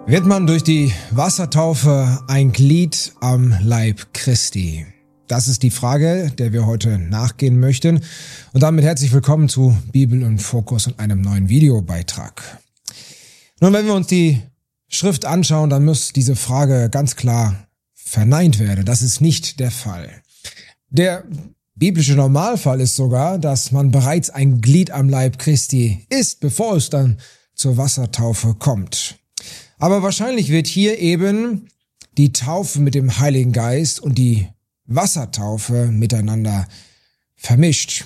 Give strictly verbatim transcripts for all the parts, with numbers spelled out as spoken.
Wird man durch die Wassertaufe ein Glied am Leib Christi? Das ist die Frage, der wir heute nachgehen möchten. Und damit herzlich willkommen zu Bibel im Fokus und einem neuen Videobeitrag. Nun, wenn wir uns die Schrift anschauen, dann muss diese Frage ganz klar verneint werden. Das ist nicht der Fall. Der biblische Normalfall ist sogar, dass man bereits ein Glied am Leib Christi ist, bevor es dann zur Wassertaufe kommt. Aber wahrscheinlich wird hier eben die Taufe mit dem Heiligen Geist und die Wassertaufe miteinander vermischt.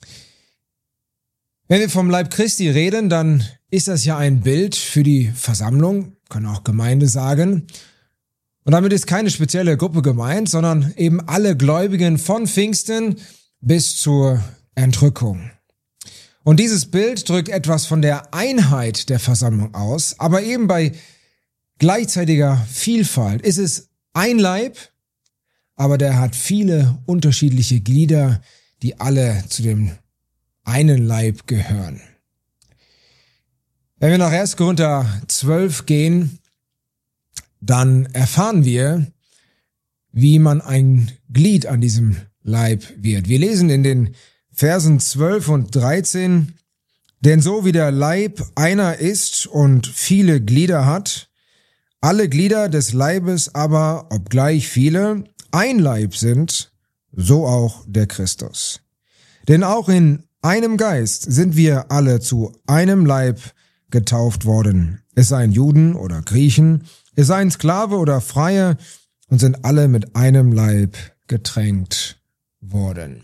Wenn wir vom Leib Christi reden, dann ist das ja ein Bild für die Versammlung, können auch Gemeinde sagen. Und damit ist keine spezielle Gruppe gemeint, sondern eben alle Gläubigen von Pfingsten bis zur Entrückung. Und dieses Bild drückt etwas von der Einheit der Versammlung aus, aber eben bei gleichzeitiger Vielfalt ist es ein Leib, aber der hat viele unterschiedliche Glieder, die alle zu dem einen Leib gehören. Wenn wir nach erster Korinther zwölf gehen, dann erfahren wir, wie man ein Glied an diesem Leib wird. Wir lesen in den Versen zwölf und dreizehn, denn so wie der Leib einer ist und viele Glieder hat, alle Glieder des Leibes aber, obgleich viele, ein Leib sind, so auch der Christus. Denn auch in einem Geist sind wir alle zu einem Leib getauft worden, es seien Juden oder Griechen, es seien Sklave oder Freie, und sind alle mit einem Leib getränkt worden.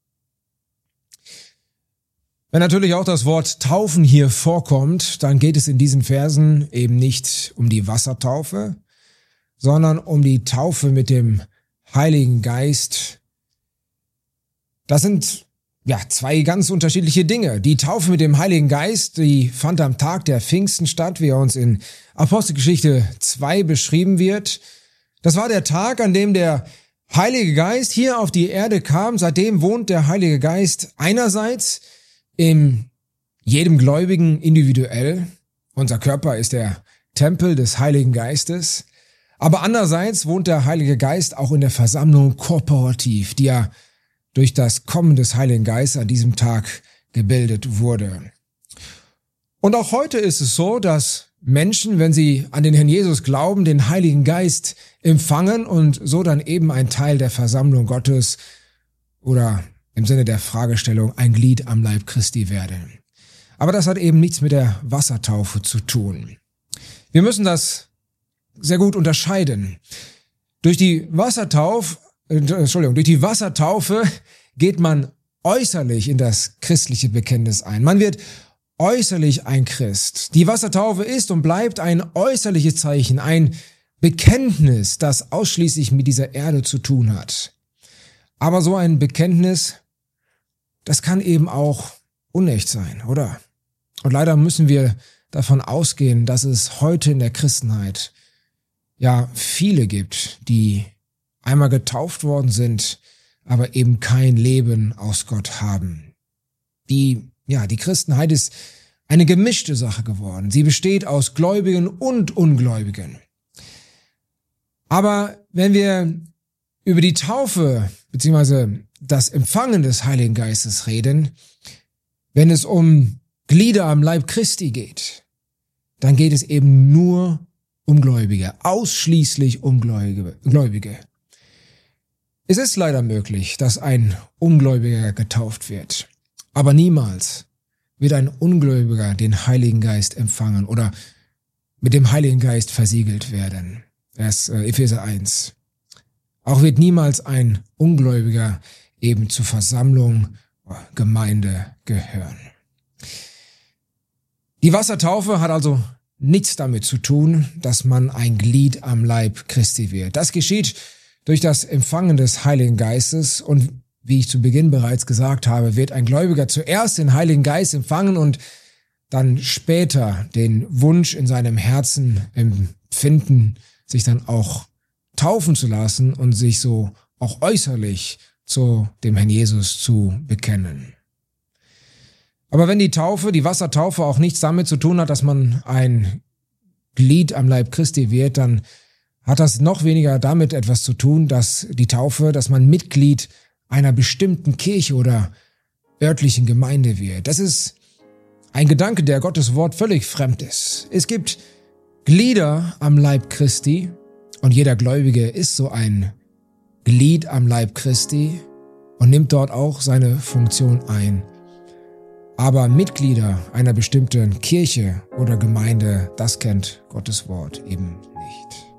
Wenn natürlich auch das Wort Taufen hier vorkommt, dann geht es in diesen Versen eben nicht um die Wassertaufe, sondern um die Taufe mit dem Heiligen Geist. Das sind ja zwei ganz unterschiedliche Dinge. Die Taufe mit dem Heiligen Geist, die fand am Tag der Pfingsten statt, wie er uns in Apostelgeschichte zwei beschrieben wird. Das war der Tag, an dem der Heilige Geist hier auf die Erde kam. Seitdem wohnt der Heilige Geist einerseits in jedem Gläubigen individuell. Unser Körper ist der Tempel des Heiligen Geistes. Aber andererseits wohnt der Heilige Geist auch in der Versammlung kooperativ, die ja durch das Kommen des Heiligen Geistes an diesem Tag gebildet wurde. Und auch heute ist es so, dass Menschen, wenn sie an den Herrn Jesus glauben, den Heiligen Geist empfangen und so dann eben ein Teil der Versammlung Gottes oder im Sinne der Fragestellung ein Glied am Leib Christi werden. Aber das hat eben nichts mit der Wassertaufe zu tun. Wir müssen das sehr gut unterscheiden. Durch die Wassertaufe, äh, Entschuldigung, durch die Wassertaufe geht man äußerlich in das christliche Bekenntnis ein. Man wird äußerlich ein Christ. Die Wassertaufe ist und bleibt ein äußerliches Zeichen, ein Bekenntnis, das ausschließlich mit dieser Erde zu tun hat. Aber so ein Bekenntnis, das kann eben auch unecht sein, oder? Und leider müssen wir davon ausgehen, dass es heute in der Christenheit ja viele gibt, die einmal getauft worden sind, aber eben kein Leben aus Gott haben. Die, ja, die Christenheit ist eine gemischte Sache geworden. Sie besteht aus Gläubigen und Ungläubigen. Aber wenn wir über die Taufe beziehungsweise das Empfangen des Heiligen Geistes reden, wenn es um Glieder am Leib Christi geht, dann geht es eben nur um Gläubige, ausschließlich um Gläubige. Es ist leider möglich, dass ein Ungläubiger getauft wird, aber niemals wird ein Ungläubiger den Heiligen Geist empfangen oder mit dem Heiligen Geist versiegelt werden. Das ist äh, Epheser eins. Auch wird niemals ein Ungläubiger eben zur Versammlung, Gemeinde gehören. Die Wassertaufe hat also nichts damit zu tun, dass man ein Glied am Leib Christi wird. Das geschieht durch das Empfangen des Heiligen Geistes und wie ich zu Beginn bereits gesagt habe, wird ein Gläubiger zuerst den Heiligen Geist empfangen und dann später den Wunsch in seinem Herzen empfinden, sich dann auch taufen zu lassen und sich so auch äußerlich zu dem Herrn Jesus zu bekennen. Aber wenn die Taufe, die Wassertaufe auch nichts damit zu tun hat, dass man ein Glied am Leib Christi wird, dann hat das noch weniger damit etwas zu tun, dass die Taufe, dass man Mitglied einer bestimmten Kirche oder örtlichen Gemeinde wird. Das ist ein Gedanke, der Gottes Wort völlig fremd ist. Es gibt Glieder am Leib Christi und jeder Gläubige ist so ein Glied am Leib Christi und nimmt dort auch seine Funktion ein. Aber Mitglieder einer bestimmten Kirche oder Gemeinde, das kennt Gottes Wort eben nicht.